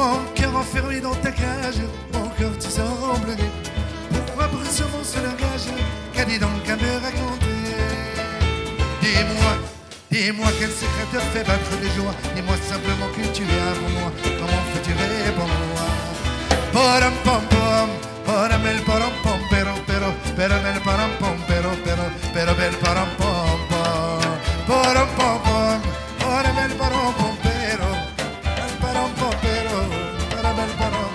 Mon cœur enfermé dans ta cage, mon cœur tu sembles né. Pourquoi brûle mon seul langage? Qu'a dit donc à me raconter? Dis-moi quel secret te fait battre les joies. Dis-moi simplement que tu es avant moi. Comment fais-tu répondre? Param pom pom, paramel param pom pero pero, paramel param pom pero pero, perabel param pom pom, param pom pom, paramel param pom pero, param pom pero, paramel param.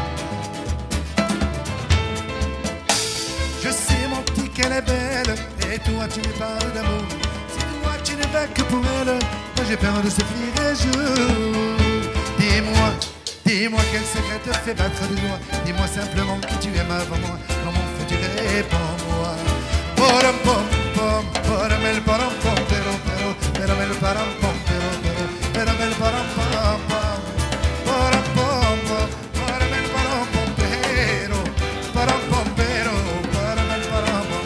Je sais mon petit qu'elle est belle, et toi tu me parles d'amour. C'est toi tu ne vas que pour elle, moi j'ai peur de se finir un jour. Dis-moi quel secret te fait battre les joies. Dis-moi simplement que tu aimes avant moi. Comment fais-tu répondre-moi? Param pom pom, paramel param pom pero pero, paramel param pom pero pero, paramel param pom pom, param pom pom, paramel param pom pero, param pom pero, paramel param pom.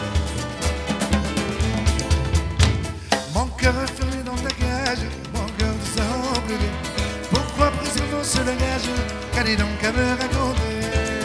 Mon cœur est fermé dans ta cage, mon cœur te semble libre. Pourquoi briser mon seul langage? Qu'allez donc à me raconter?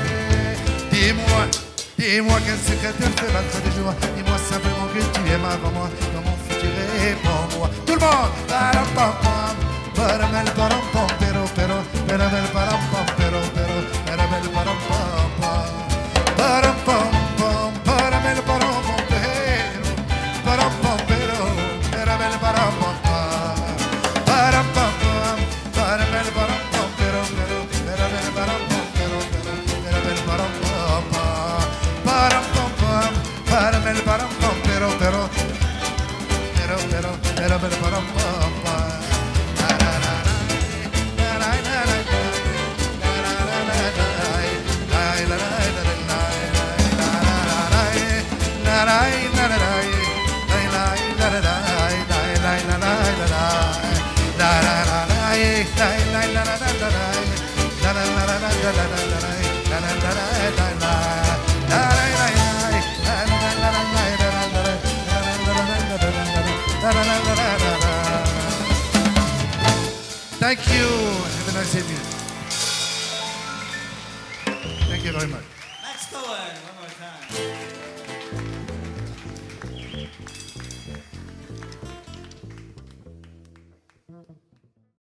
Dis-moi quel secret te fait battre des joies. Dis-moi simplement que tu aimes avant moi. Comment fais-tu répondre-moi? Tout le monde! Param pam pam, paramel param pom pero pero, paramel param pom pero pero, paramel param pam pam, param pam pam, paramel param pom pero, param pom pero, paramel param pam pam, param pam pam, paramel param pom pero pero, paramel param pom pero pero, paramel param pam pam, param pam pam, paramel param pom pero pero, pero pero, paramel param pam pam. Thank you. Have a nice evening. Thank you very much. Max Cohen, one more time.